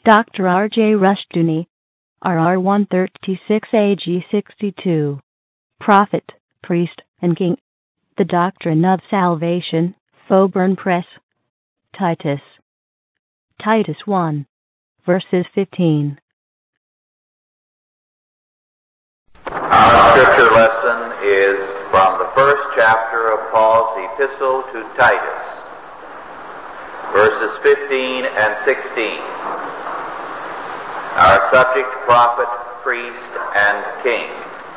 Dr. R.J. Rushdoony, RR 136 AG 62. Prophet, Priest, and King. The Doctrine of Salvation, Faubourn Press. Titus 1, verses 15. Our scripture lesson is from the first chapter of Paul's epistle to Titus, verses 15 and 16. Our subject, prophet, priest, and king.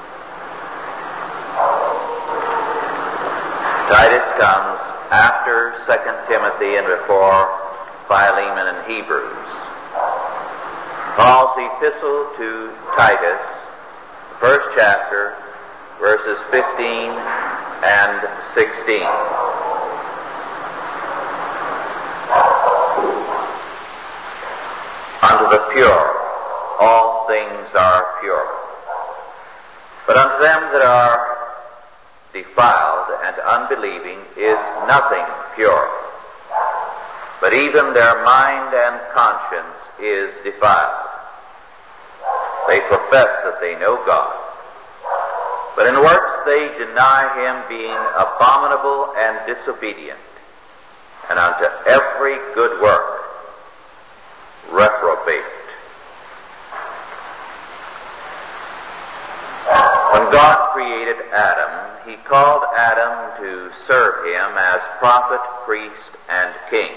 Titus comes after 2 Timothy and before Philemon and Hebrews. Paul's epistle to Titus, first chapter, verses 15 and 16. Unto the pure, all things are pure. But unto them that are defiled and unbelieving is nothing pure. But even their mind and conscience is defiled. They profess that they know God, but in works they deny Him, being abominable and disobedient, and unto every good work reprobate. When God created Adam, He called Adam to serve Him as prophet, priest, and king.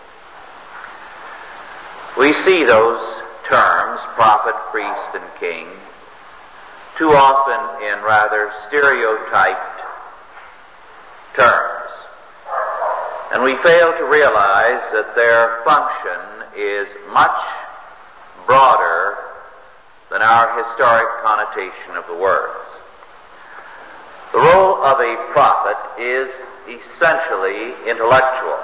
We see those terms, prophet, priest, and king, too often in rather stereotyped terms. And we fail to realize that their function is much broader than our historic connotation of the words. The role of a prophet is essentially intellectual.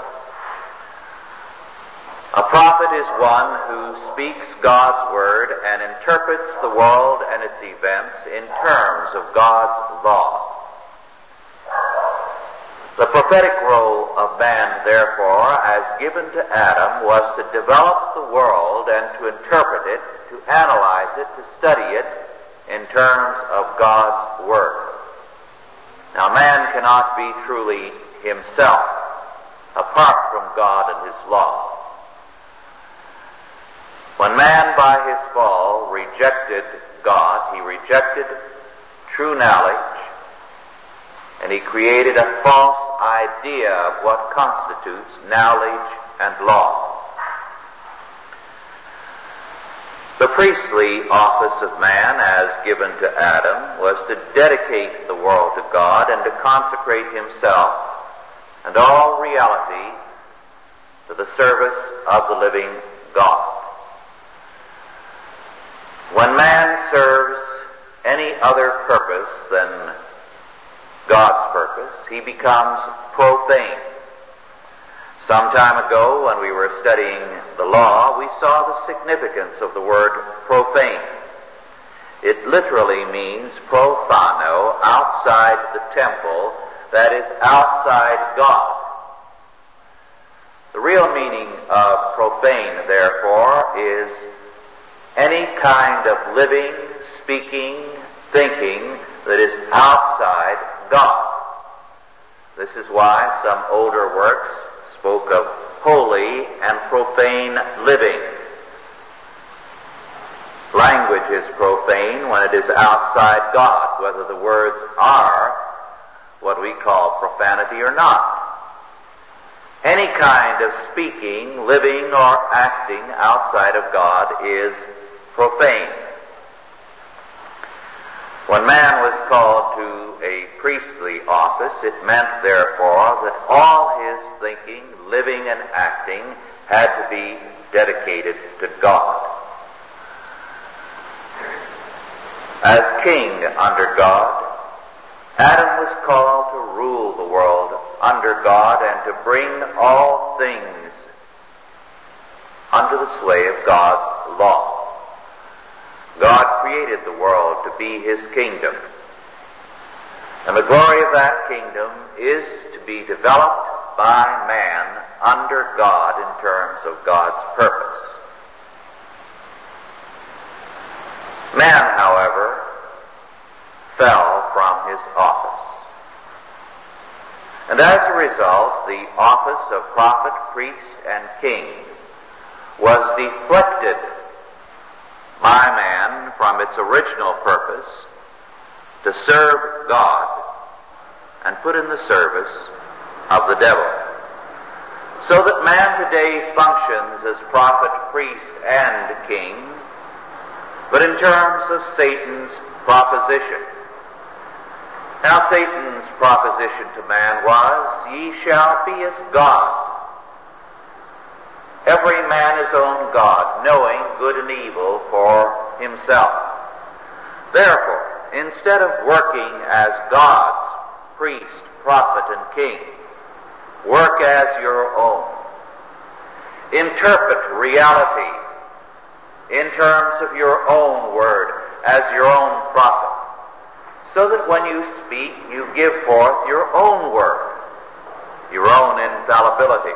A prophet is one who speaks God's word and interprets the world and its events in terms of God's law. The prophetic role of man, therefore, as given to Adam, was to develop the world and to interpret it, to analyze it, to study it in terms of God's word. Now, man cannot be truly himself apart from God and His law. When man, by his fall, rejected God, he rejected true knowledge, and he created a false idea of what constitutes knowledge and law. The priestly office of man, as given to Adam, was to dedicate the world to God and to consecrate himself and all reality to the service of the living God. When man serves any other purpose than God's purpose, he becomes profane. Some time ago, when we were studying the law, we saw the significance of the word profane. It literally means profano, outside the temple, that is, outside God. The real meaning of profane, therefore, is any kind of living, speaking, thinking that is outside God. This is why some older works spoke of holy and profane living. Language is profane when it is outside God, whether the words are what we call profanity or not. Any kind of speaking, living, or acting outside of God is profane. When man was called to a priestly office, it meant, therefore, that all his thinking, living, and acting had to be dedicated to God. As king under God, Adam was called to rule the world under God and to bring all things under the sway of God's law. God created the world to be His kingdom. And the glory of that kingdom is to be developed by man under God in terms of God's purpose. Man, however, fell from his office. And as a result, the office of prophet, priest, and king was deflected by man from its original purpose to serve God and put in the service of the devil. So that man today functions as prophet, priest, and king, but in terms of Satan's proposition. Now, Satan's proposition to man was, "Ye shall be as God. Every man his own God, knowing good and evil for himself. Therefore, instead of working as God's priest, prophet, and king, work as your own. Interpret reality in terms of your own word, as your own prophet, so that when you speak, you give forth your own word, your own infallibility.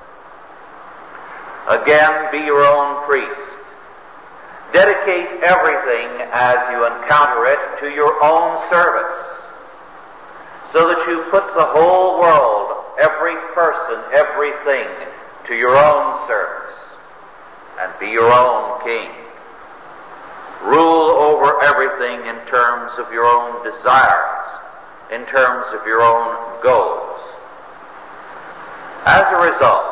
Again, be your own priest. Dedicate everything as you encounter it to your own service, so that you put the whole world, every person, everything, to your own service, and be your own king. Rule over everything in terms of your own desires, in terms of your own goals." As a result,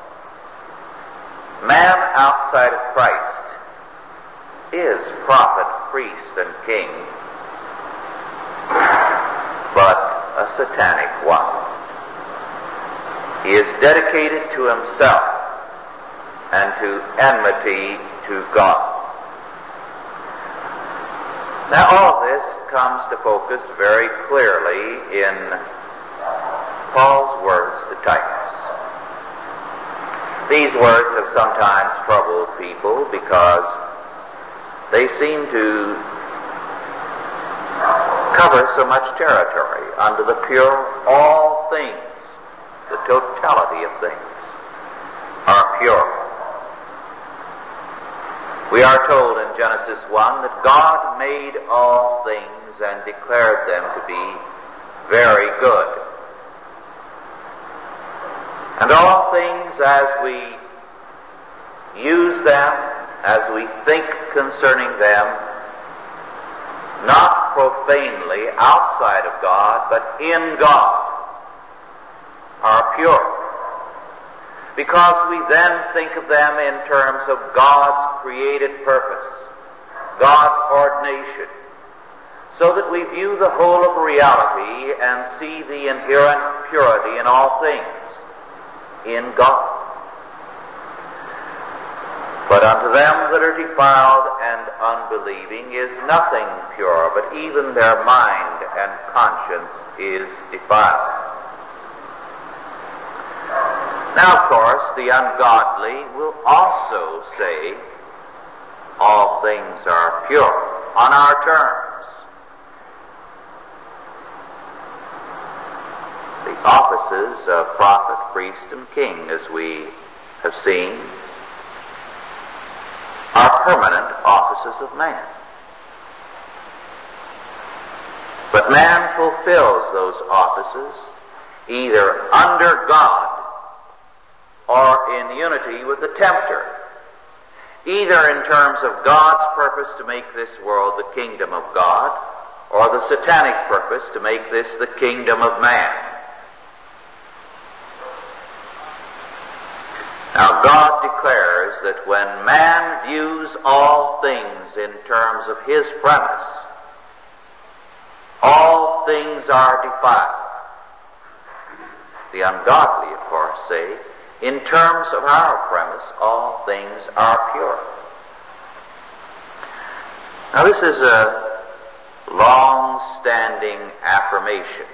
man outside of Christ is prophet, priest, and king, but a satanic one. He is dedicated to himself and to enmity to God. Now, all this comes to focus very clearly in Paul's words to Titus. These words have sometimes troubled people because they seem to cover so much territory under the pure all things. The totality of things are pure. We are told in Genesis 1 that God made all things and declared them to be very good. And all things, as we use them, as we think concerning them, not profanely outside of God, but in God, are pure. Because we then think of them in terms of God's created purpose, God's ordination, so that we view the whole of reality and see the inherent purity in all things in God. But unto them that are defiled and unbelieving is nothing pure, but even their mind and conscience is defiled. Now, of course, the ungodly will also say all things are pure on our terms. The offices of prophet, priest, and king, as we have seen, are permanent offices of man. But man fulfills those offices either under God or in unity with the tempter, either in terms of God's purpose to make this world the kingdom of God, or the satanic purpose to make this the kingdom of man. Now, God declares that when man views all things in terms of his premise, all things are defiled. The ungodly, of course, say, in terms of our premise, all things are pure. Now, this is a long-standing affirmation.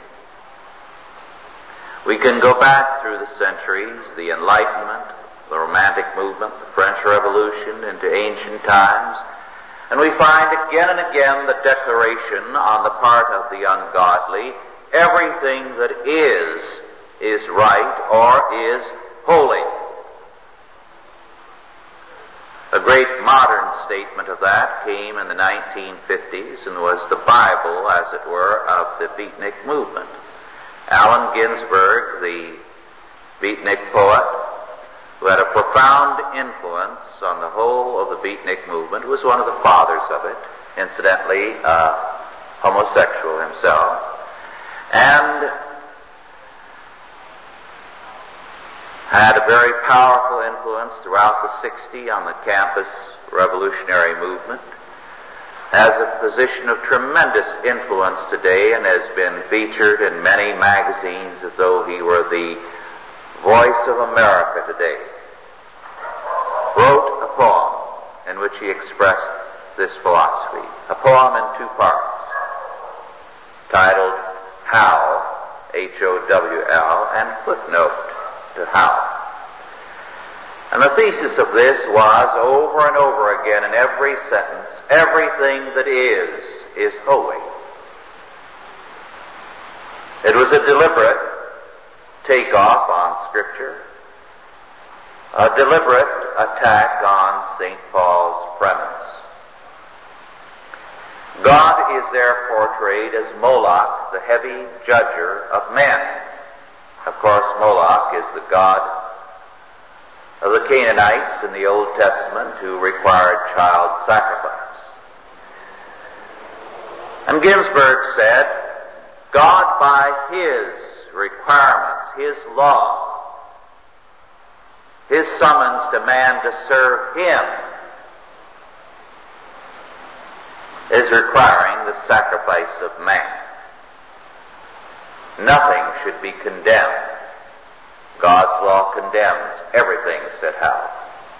We can go back through the centuries, the Enlightenment, the Romantic movement, the French Revolution, into ancient times, and we find again and again the declaration on the part of the ungodly, everything that is right or is holy. A great modern statement of that came in the 1950s and was the Bible, as it were, of the beatnik movement. Allen Ginsberg, the beatnik poet, who had a profound influence on the whole of the beatnik movement, was one of the fathers of it, incidentally homosexual himself, and had a very powerful influence throughout the 60s on the campus revolutionary movement, has a position of tremendous influence today and has been featured in many magazines as though he were the voice of America today, wrote a poem in which he expressed this philosophy, a poem in 2 parts, titled How, H-O-W-L, and footnote to how. And the thesis of this was, over and over again in every sentence, everything that is holy. It was a deliberate takeoff on Scripture, a deliberate attack on St. Paul's premise. God is there portrayed as Moloch, the heavy judger of men. Of course, Moloch is the god of the Canaanites in the Old Testament who required child sacrifice. And Ginsberg said, God, by His requirements, His law, His summons to man to serve Him, is requiring the sacrifice of man. Nothing should be condemned. God's law condemns everything, said Hal.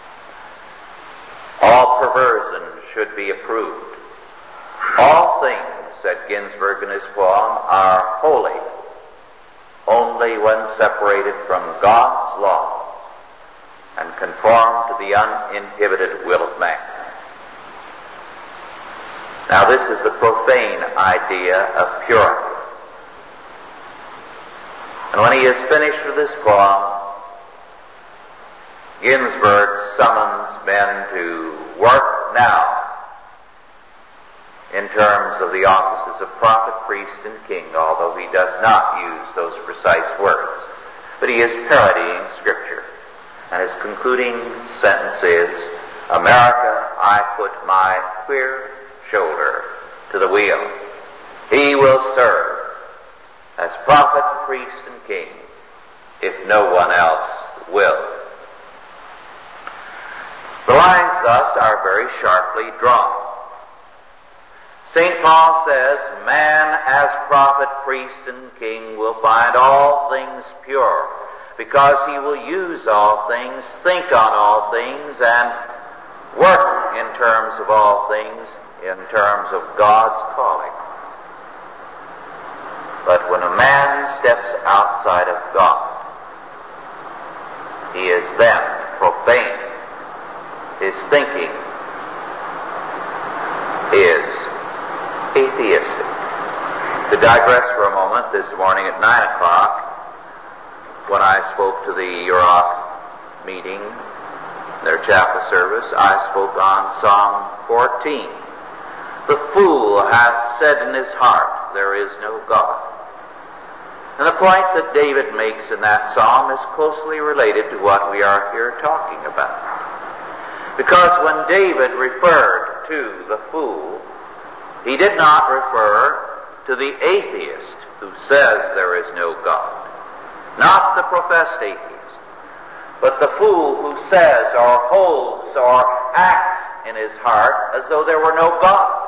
All perversion should be approved. All things, said Ginsberg in his poem, are holy only when separated from God's law and conform to the uninhibited will of man. Now this is the profane idea of purity. And when he is finished with this poem, Ginsberg summons men to work now in terms of the offices of prophet, priest, and king, although he does not use those precise words. But he is parodying Scripture. And his concluding sentence is, America, I put my queer shoulder to the wheel. He will serve as prophet, priest, and king, if no one else will. The lines thus are very sharply drawn. St. Paul says, man as prophet, priest, and king will find all things pure, because he will use all things, think on all things, and work in terms of all things, in terms of God's calling. But when a man steps outside of God, he is then profane. His thinking is atheistic. To digress for a moment, this morning at 9 o'clock, when I spoke to the Urok meeting, their chapel service, I spoke on Psalm 14. The fool hath said in his heart, there is no God. And the point that David makes in that psalm is closely related to what we are here talking about. Because when David referred to the fool, he did not refer to the atheist who says there is no God. Not the professed atheist, but the fool who says or holds or acts in his heart as though there were no God.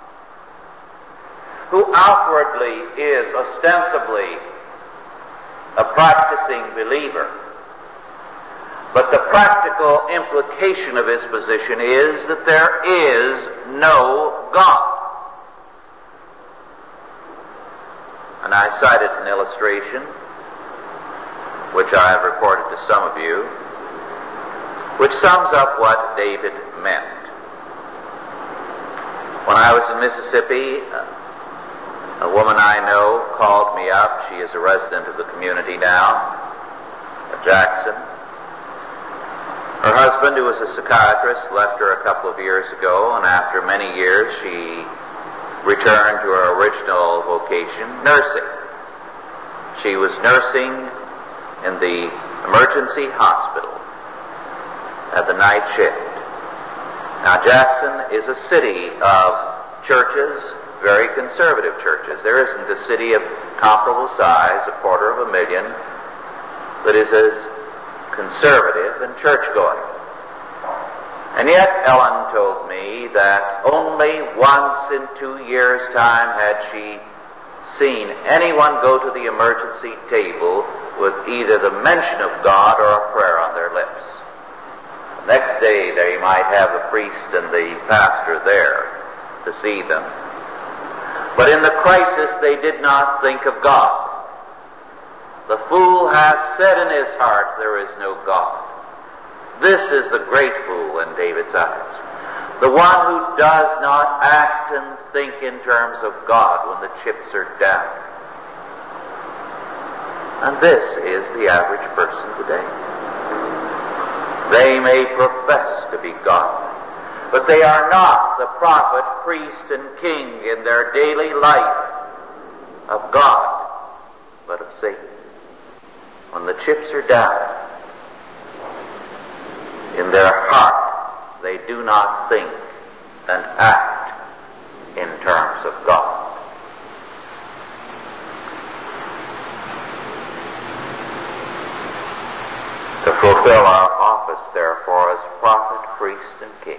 Who outwardly is ostensibly a practicing believer, but the practical implication of his position is that there is no God. And I cited an illustration, which I have reported to some of you, which sums up what David meant. When I was in Mississippi, a woman I know called me up. She is a resident of the community now, Jackson. Her husband, who was a psychiatrist, left her a couple of years ago, and after many years she returned to her original vocation, nursing. She was nursing in the emergency hospital at the night shift. Now, Jackson is a city of churches, very conservative churches. There isn't a city of comparable size, 250,000, that is as conservative and church-going. And yet, Ellen told me that only once in 2 years' time had she seen anyone go to the emergency table with either the mention of God or a prayer on their lips. The next day they might have the priest and the pastor there to see them. But in the crisis they did not think of God. The fool hath said in his heart, there is no God. This is the great fool in David's eyes. The one who does not act and think in terms of God when the chips are down. And this is the average person today. They may profess to be godly, but they are not the prophet, priest, and king in their daily life of God, but of Satan. When the chips are down, in their heart, they do not think and act in terms of God. To fulfill our office, therefore, as prophet, priest, and king,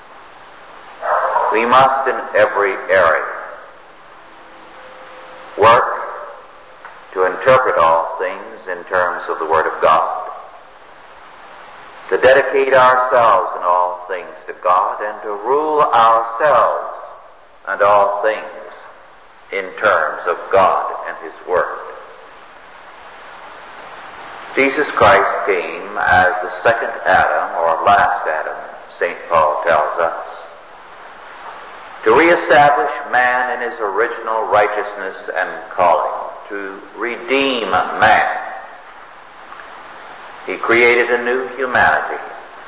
we must in every area work to interpret all things in terms of the Word of God, to dedicate ourselves in all things to God, and to rule ourselves and all things in terms of God and His Word. Jesus Christ came as the second Adam, or last Adam, St. Paul tells us, to reestablish man in his original righteousness and calling, to redeem man. He created a new humanity.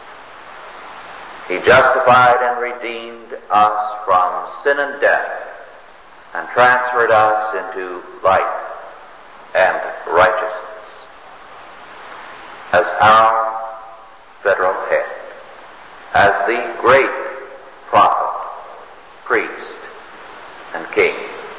He justified and redeemed us from sin and death and transferred us into life and righteousness as our federal head, as the great prophet, priest, and king.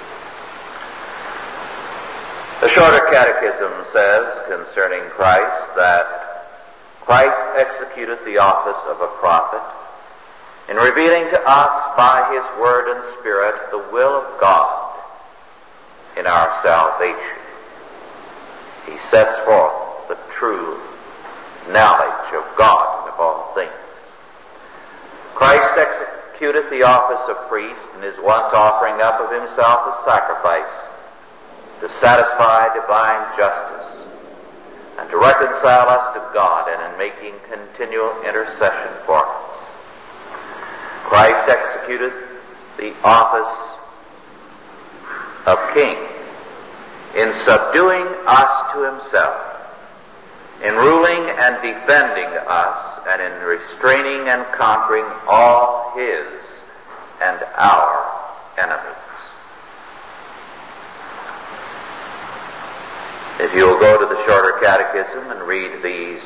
The Shorter Catechism says concerning Christ that Christ executeth the office of a prophet in revealing to us by His Word and Spirit the will of God in our salvation. He sets forth the true knowledge of God and of all things. Christ executeth the office of priest and is once offering up of Himself a sacrifice to satisfy divine justice and to reconcile us to God, and in making continual intercession for us. Christ executed the office of king in subduing us to Himself, in ruling and defending us, and in restraining and conquering all His and our enemies. If you will go to the Shorter Catechism and read these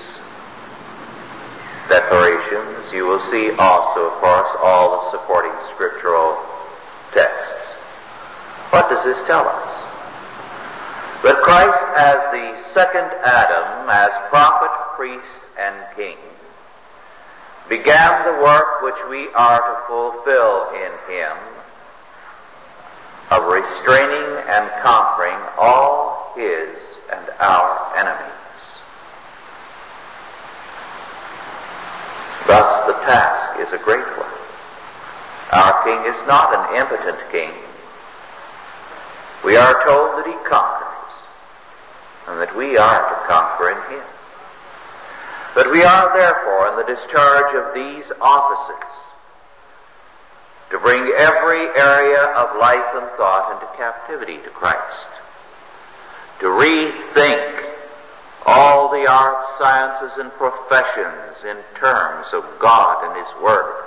declarations, you will see also, of course, all the supporting scriptural texts. What does this tell us? That Christ, as the second Adam, as prophet, priest, and king, began the work which we are to fulfill in Him of restraining and conquering all His and our enemies. Thus the task is a great one. Our king is not an impotent king. We are told that He conquers, and that we are to conquer in Him. But we are therefore in the discharge of these offices to bring every area of life and thought into captivity to Christ, to rethink all the arts, sciences, and professions in terms of God and His Word,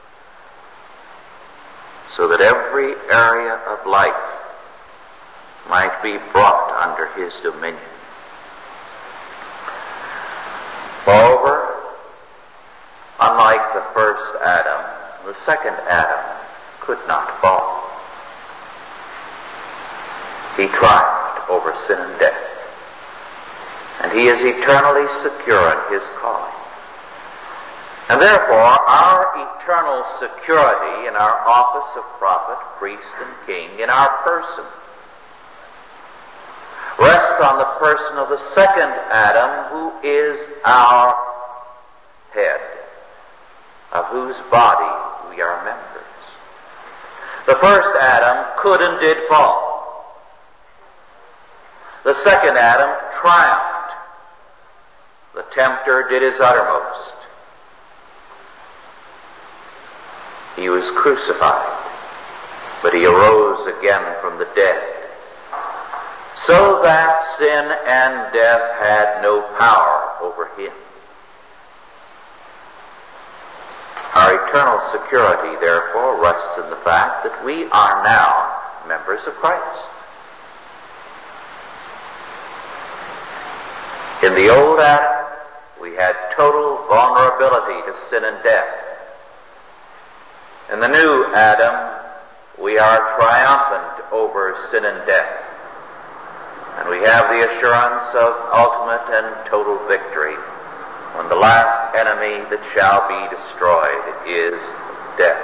so that every area of life might be brought under His dominion. Moreover, unlike the first Adam, the second Adam could not fall. He triumphed over sin and death, and he is eternally secure in his calling. And therefore, our eternal security in our office of prophet, priest, and king, in our person, rests on the person of the second Adam, who is our head, of whose body we are members. The first Adam could and did fall. The second Adam triumphed. The tempter did his uttermost. He was crucified, but he arose again from the dead, so that sin and death had no power over him. Our eternal security, therefore, rests in the fact that we are now members of Christ. In the old Adam, we had total vulnerability to sin and death. In the new Adam, we are triumphant over sin and death. And we have the assurance of ultimate and total victory when the last enemy that shall be destroyed is death.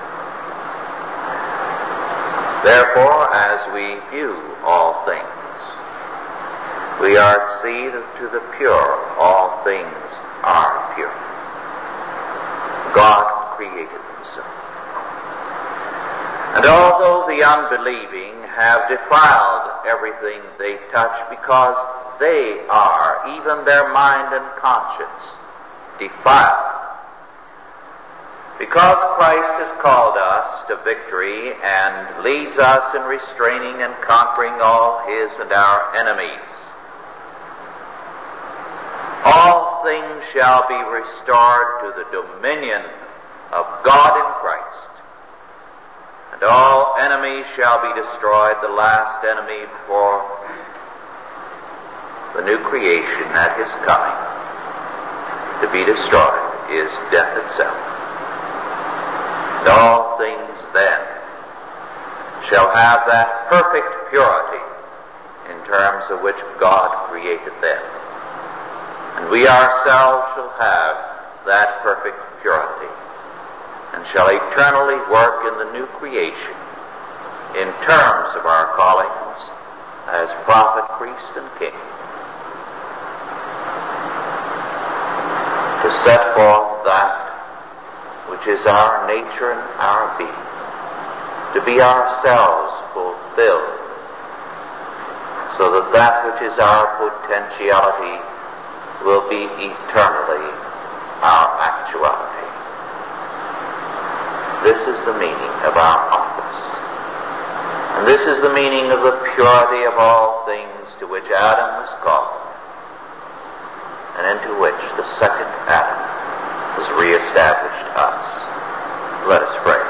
Therefore, as we view all things, we are to see that to the pure all things are pure. God created them so. And although the unbelieving have defiled everything they touch, because they are, even their mind and conscience, defiled, because Christ has called us to victory and leads us in restraining and conquering all His and our enemies, all things shall be restored to the dominion of God in Christ, and all enemies shall be destroyed. The last enemy for the new creation at His coming to be destroyed is death itself. And all things then shall have that perfect purity in terms of which God created them. And we ourselves shall have that perfect purity, and shall eternally work in the new creation in terms of our callings as prophet, priest, and king, to set forth that which is our nature and our being, to be ourselves fulfilled, so that that which is our potentiality will be eternally our actuality. This is the meaning of our office. And this is the meaning of the purity of all things to which Adam was called, and into which the second Adam has reestablished us. Let us pray.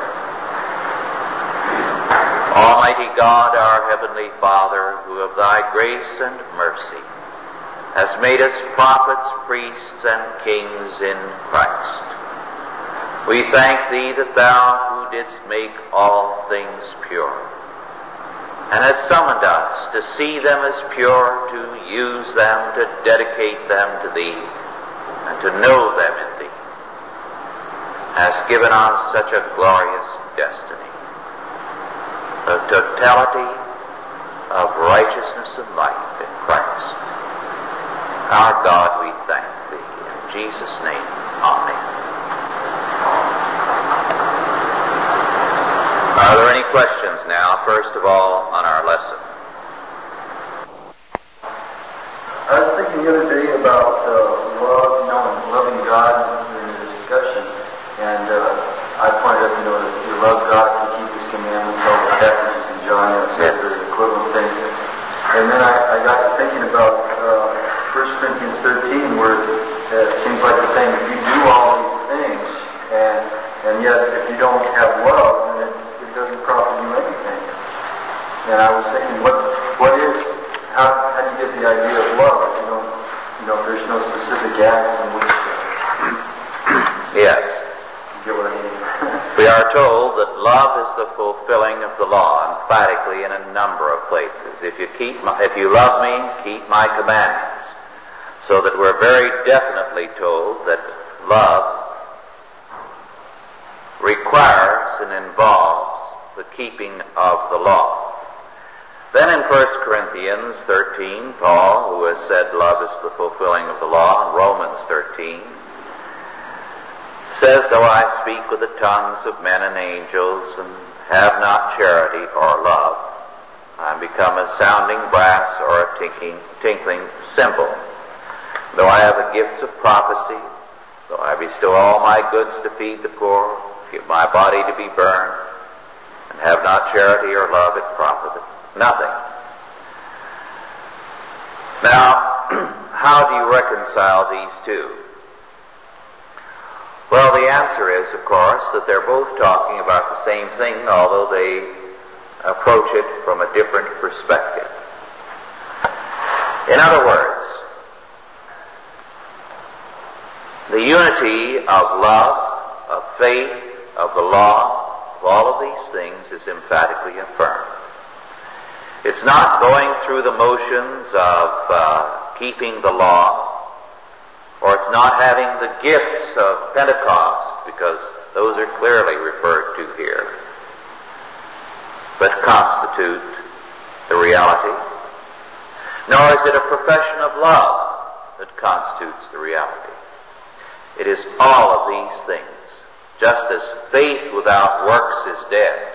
Almighty God, our Heavenly Father, who of Thy grace and mercy has made us prophets, priests, and kings in Christ, we thank Thee that Thou, who didst make all things pure, and hast summoned us to see them as pure, to use them, to dedicate them to Thee, and to know them in Thee, hast given us such a glorious destiny, a totality of righteousness and life in Christ. Our God, we thank Thee. In Jesus' name, amen. Are there any questions now, first of all, on our lesson? I was thinking the other day about love, loving God in the discussion, and I pointed out, that you love God, you keep His commandments, all the passages in John, etc., the equivalent things. And then I got to thinking about 1 Corinthians 13:8, don't have love, then it doesn't profit you anything. And I was thinking, how do you get the idea of love if you don't, if there's no specific acts in which to... Yes. You get what I mean? We are told that love is the fulfilling of the law, emphatically in a number of places. If you love me, keep my commandments. So that we're very definitely told that love requires and involves the keeping of the law. Then in 1 Corinthians 13, Paul, who has said love is the fulfilling of the law, in Romans 13, says, though I speak with the tongues of men and angels and have not charity or love, I am become a sounding brass or a tinkling cymbal. Though I have the gifts of prophecy, though I bestow all my goods to feed the poor, give my body to be burned, and have not charity or love, it profiteth nothing. Now, how do you reconcile these two? Well, the answer is, of course, that they're both talking about the same thing, although they approach it from a different perspective. In other words, the unity of love, of faith, of the law, of all of these things is emphatically affirmed. It's not going through the motions of keeping the law, or it's not having the gifts of Pentecost, because those are clearly referred to here, but constitute the reality. Nor is it a profession of love that constitutes the reality. It is all of these things. Just as faith without works is dead,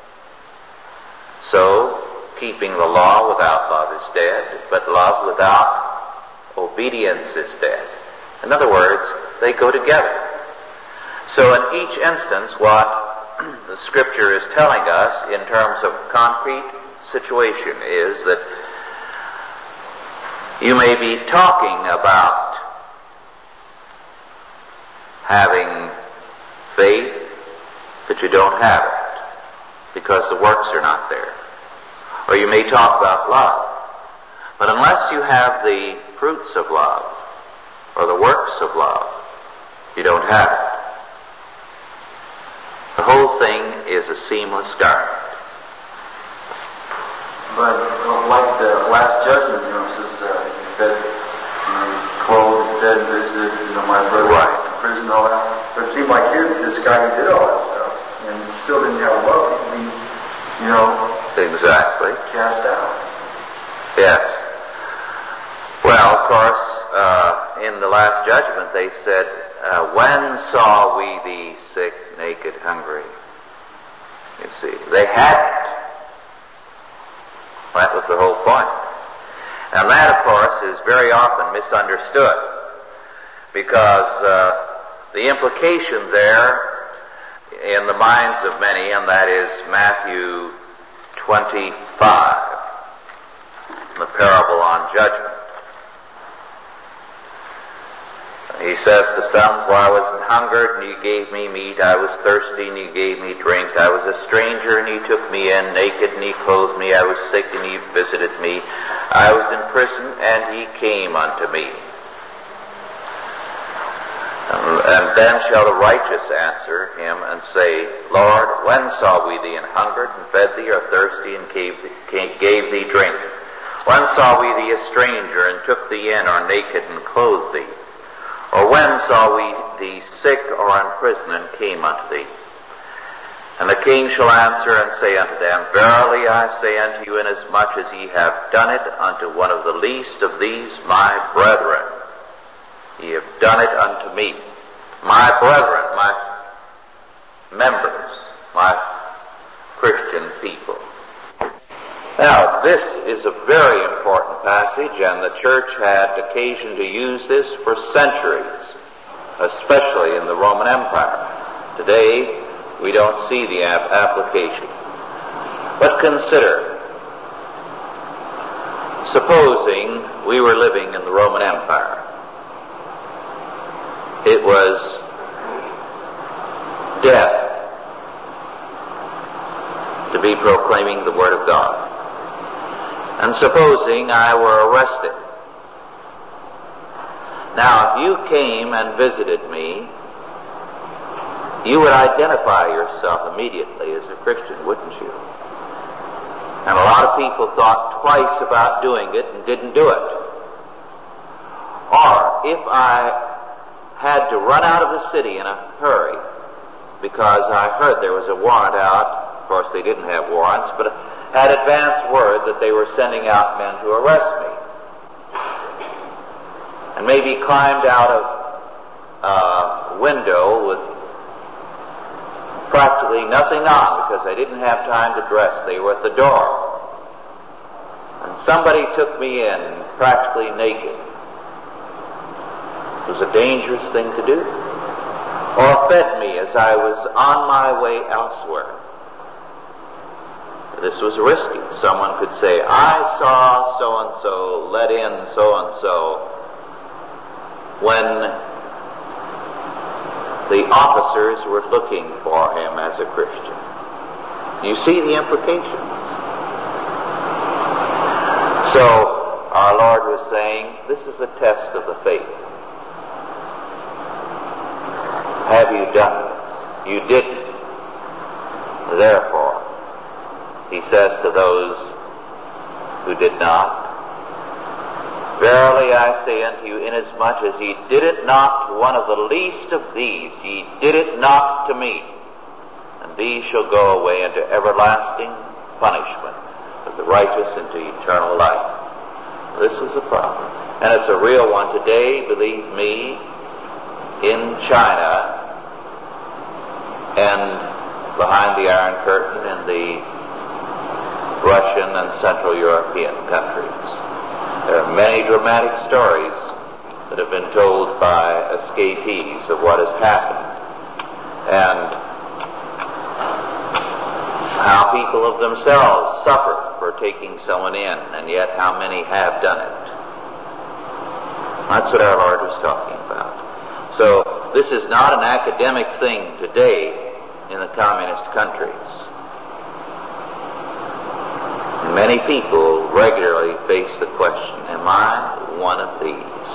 so keeping the law without love is dead, but love without obedience is dead. In other words, they go together. So in each instance, what the Scripture is telling us in terms of concrete situation is that you may be talking about having faith, but you don't have it because the works are not there. Or you may talk about love, but unless you have the fruits of love or the works of love, you don't have it. The whole thing is a seamless garment. But like the last judgment, it says that clothed, fed, visited, my brother in prison, all that. But it seemed like here that this guy who did all that stuff and still didn't have love, he could be, exactly cast out. Yes. Well, of course, in the last judgment they said, when saw we thee sick, naked, hungry? You see, they hadn't. That was the whole point. And that, of course, is very often misunderstood, because the implication there in the minds of many, and that is Matthew 25, the parable on judgment. He says to some, for I was hungered, and you gave me meat. I was thirsty, and you gave me drink. I was a stranger, and you took me in. Naked, and you clothed me. I was sick, and you visited me. I was in prison, and ye came unto me. And then shall the righteous answer him and say, Lord, when saw we thee an hungered, and fed thee, or thirsty, and gave thee drink? When saw we thee a stranger, and took thee in, or naked, and clothed thee? Or when saw we thee sick or in prison, and came unto thee? And the king shall answer and say unto them, Verily I say unto you, inasmuch as ye have done it unto one of the least of these my brethren, ye have done it unto me. My brethren, my members, my Christian people. Now, this is a very important passage, and the church had occasion to use this for centuries, especially in the Roman Empire. Today, we don't see the application. But consider, supposing we were living in the Roman Empire. It was death be proclaiming the Word of God. And supposing I were arrested. Now, if you came and visited me, you would identify yourself immediately as a Christian, wouldn't you? And a lot of people thought twice about doing it and didn't do it. Or if I had to run out of the city in a hurry because I heard there was a warrant out, of course they didn't have warrants, but had advance word that they were sending out men to arrest me, and maybe climbed out of a window with practically nothing on because I didn't have time to dress. They were at the door. And somebody took me in practically naked. It was a dangerous thing to do. Or fed me as I was on my way elsewhere. This was risky. Someone could say, I saw so-and-so let in so-and-so when the officers were looking for him as a Christian. You see the implications. So, our Lord was saying, this is a test of the faith. Have you done this? You didn't. Therefore, he says to those who did not, verily I say unto you, inasmuch as ye did it not to one of the least of these, ye did it not to me. And these shall go away into everlasting punishment, but the righteous into eternal life. This was a problem. And it's a real one today, believe me, in China and behind the Iron Curtain in the Russian and Central European countries. There are many dramatic stories that have been told by escapees of what has happened and how people of themselves suffer for taking someone in, and yet how many have done it. That's what our Lord was talking about. So this is not an academic thing today in the communist countries. Many people regularly face the question, am I one of these?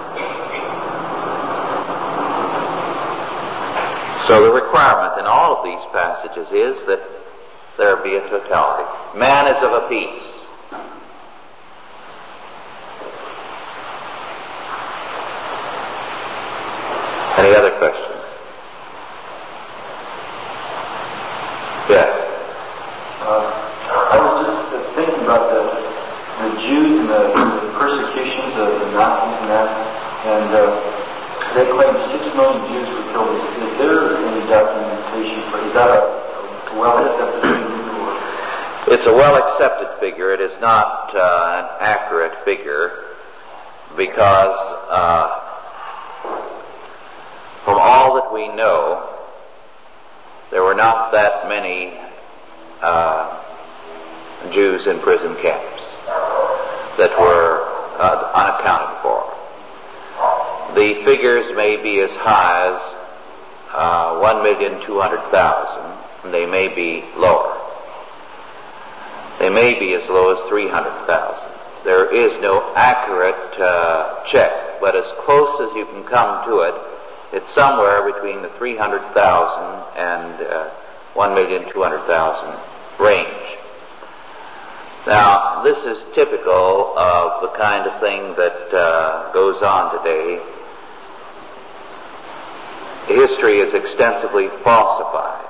So the requirement in all of these passages is that there be a totality. Man is of a piece. Any other questions? Yes. I was just thinking about the Jews and the persecutions of the Nazis and that, and they claim 6 million Jews were killed. Is there any documentation for it? Is that a well-accepted figure? It's a well-accepted figure. It is not an accurate figure because from all that we know, there were not that many Jews in prison camps that were unaccounted for. The figures may be as high as 1,200,000, and they may be lower. They may be as low as 300,000. There is no accurate check, but as close as you can come to it, it's somewhere between the 300,000 and 1,200,000 range. Now, this is typical of the kind of thing that goes on today. History is extensively falsified.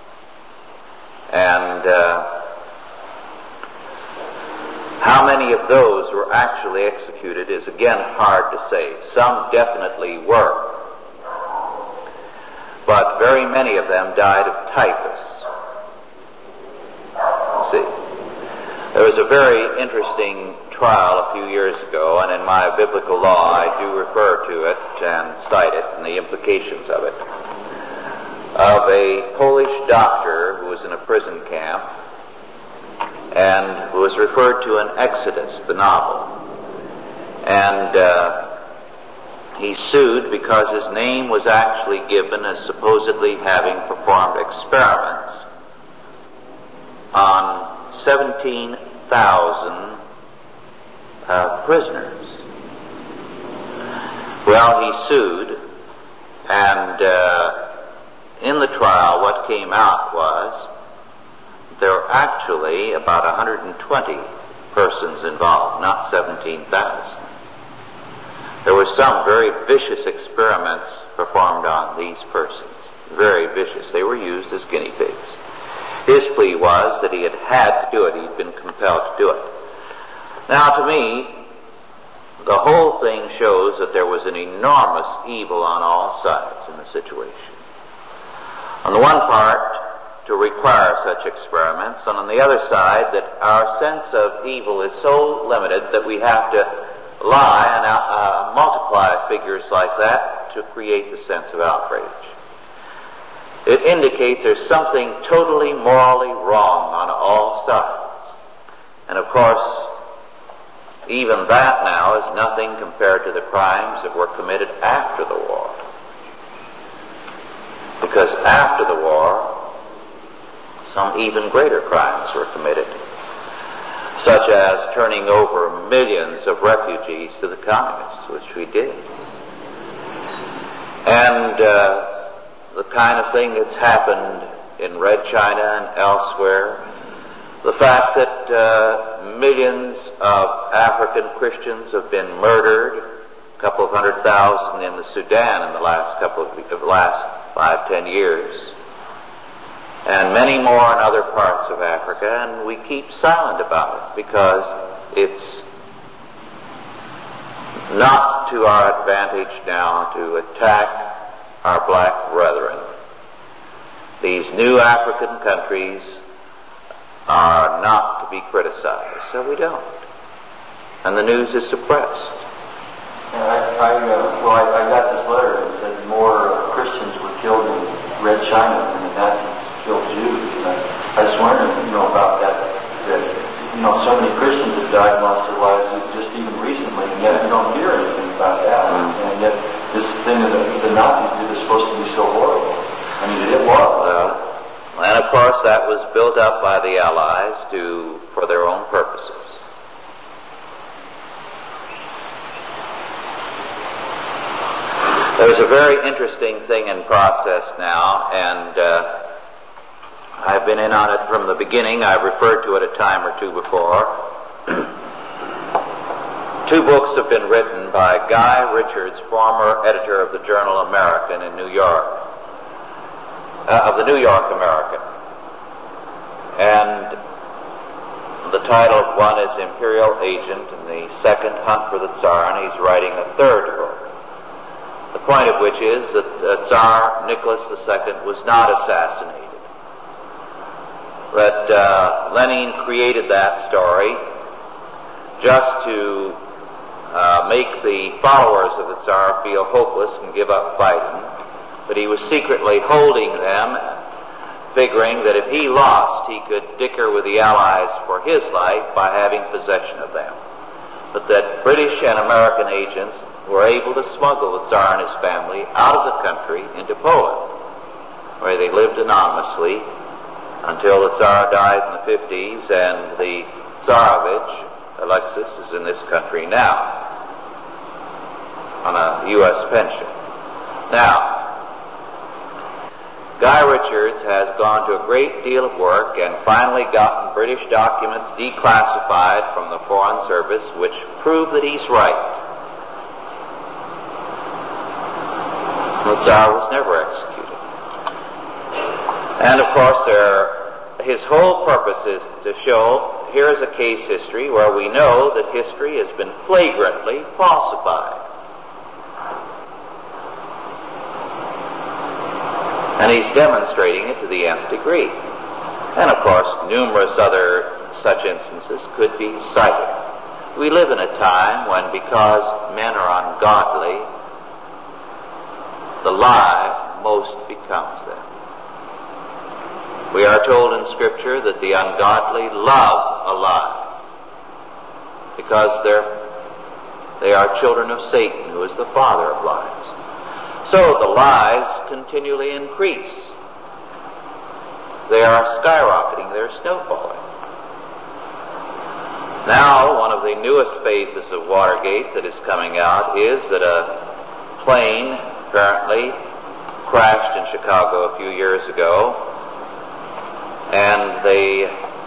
And how many of those were actually executed is again hard to say. Some definitely were. But very many of them died of typhus. See. There was a very interesting trial a few years ago, and in my biblical law I do refer to it and cite it and the implications of it, of a Polish doctor who was in a prison camp and who was referred to in Exodus, the novel. And he sued because his name was actually given as supposedly having performed experiments on 17,000 prisoners. Well, he sued, and in the trial what came out was there were actually about 120 persons involved, not 17,000. There were some very vicious experiments performed on these persons. Very vicious. They were used as guinea pigs. His plea was that he had to do it. He'd been compelled to do it. Now, to me, the whole thing shows that there was an enormous evil on all sides in the situation. On the one part, to require such experiments, and on the other side, that our sense of evil is so limited that we have to lie and multiply figures like that to create the sense of outrage. It indicates there's something totally morally wrong on all sides. And of course, even that now is nothing compared to the crimes that were committed after the war. Because after the war, some even greater crimes were committed, such as turning over millions of refugees to the communists, which we did. And the kind of thing that's happened in Red China and elsewhere, the fact that millions of African Christians have been murdered, a couple of 100,000 in the Sudan in the last 5-10 years, and many more in other parts of Africa, and we keep silent about it because it's not to our advantage now to attack our black brethren. These new African countries are not to be criticized, so we don't. And the news is suppressed. I got this letter that said more Christians were killed in Red China than the Nazis killed Jews. And I just wondered, about that so many Christians have died and lost their lives just even recently, and yet you don't hear anything about that. Mm-hmm. And yet this thing that the Nazis did is supposed to be so horrible. I mean, it was. And of course that was built up by the Allies for their own purposes. There's a very interesting thing in process now, and I've been in on it from the beginning. I've referred to it a time or two before. 2 books have been written by Guy Richards, former editor of the Journal American in New York, of the New York American. And the title of one is Imperial Agent, and the second, Hunt for the Tsar, and he's writing a 3rd book. The point of which is that Tsar Nicholas II was not assassinated. That Lenin created that story just to make the followers of the Tsar feel hopeless and give up fighting. But he was secretly holding them, figuring that if he lost, he could dicker with the Allies for his life by having possession of them. But that British and American agents were able to smuggle the Tsar and his family out of the country into Poland, where they lived anonymously until the Tsar died in the 50s, and the Tsarevich, Alexis, is in this country now on a U.S. pension. Now, Guy Richards has gone to a great deal of work and finally gotten British documents declassified from the Foreign Service which prove that he's right. The Tsar was never executed. And of course, his whole purpose is to show, here's a case history where we know that history has been flagrantly falsified. And he's demonstrating it to the nth degree. And of course, numerous other such instances could be cited. We live in a time when, because men are ungodly, the lie most becomes them. We are told in Scripture that the ungodly love a lie because they are children of Satan, who is the father of lies. So the lies continually increase. They are skyrocketing, they're snowballing. Now, one of the newest phases of Watergate that is coming out is that a plane apparently crashed in Chicago a few years ago, and they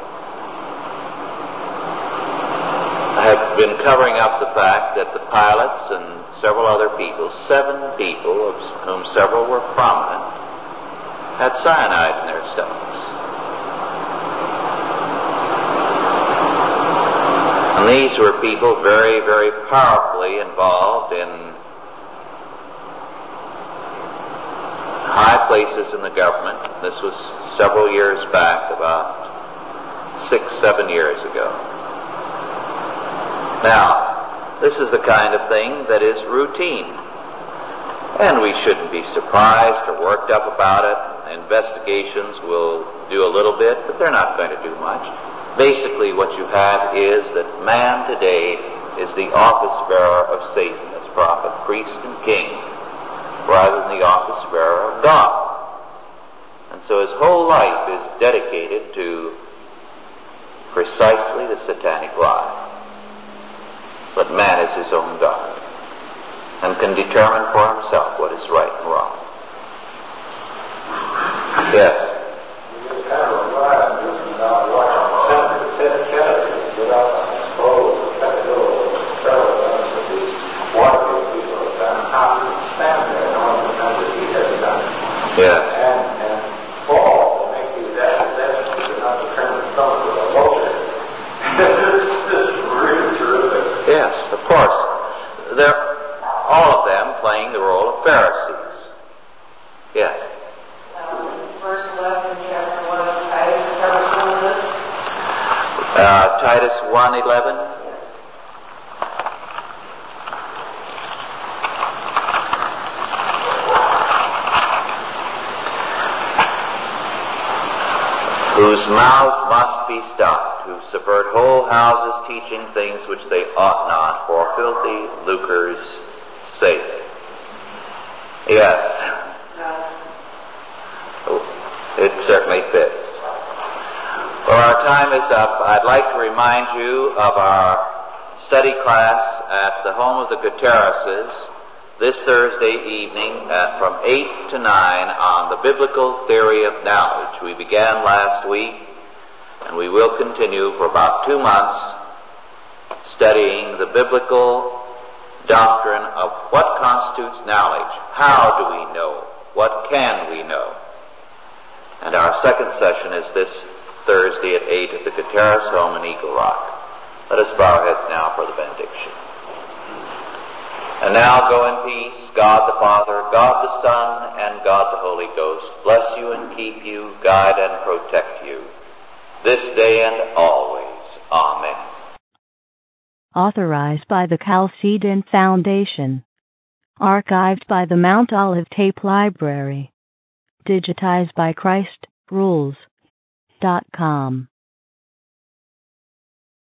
have been covering up the fact that the pilots and several other people, 7 people, of whom several were prominent, had cyanide in their stomachs. And these were people very, very powerfully involved in high places in the government. This was several years back, about 6, 7 years ago. Now, this is the kind of thing that is routine. And we shouldn't be surprised or worked up about it. Investigations will do a little bit, but they're not going to do much. Basically, what you have is that man today is the office bearer of Satan as prophet, priest, and king, rather than the office bearer of God. And so his whole life is dedicated to precisely the satanic lie. But man is his own God and can determine for himself what is right and wrong. Yes? Yes. And Paul, to make these accusations, did not determine some of the bullshit. This is really terrific. Yes, of course. They're all of them playing the role of Pharisees. Yes. Verse 11, chapter 1 of Titus, cover this. Titus 1:11. Whose mouths must be stopped, who subvert whole houses, teaching things which they ought not, for filthy lucre's sake. Yes. It certainly fits. Well, our time is up. I'd like to remind you of our study class at the home of the Gutierrezes this Thursday evening from 8 to 9 on the biblical theory of knowledge. We began last week, and we will continue for about 2 months studying the biblical doctrine of what constitutes knowledge. How do we know? What can we know? And our second session is this Thursday at 8 at the Gutierrez home in Eagle Rock. Let us bow our heads now for the benediction. And now go in peace. God the Father, God the Son, and God the Holy Ghost bless you and keep you, guide and protect you, this day and always. Amen. Authorized by the Chalcedon Foundation. Archived by the Mount Olive Tape Library. Digitized by ChristRules.com.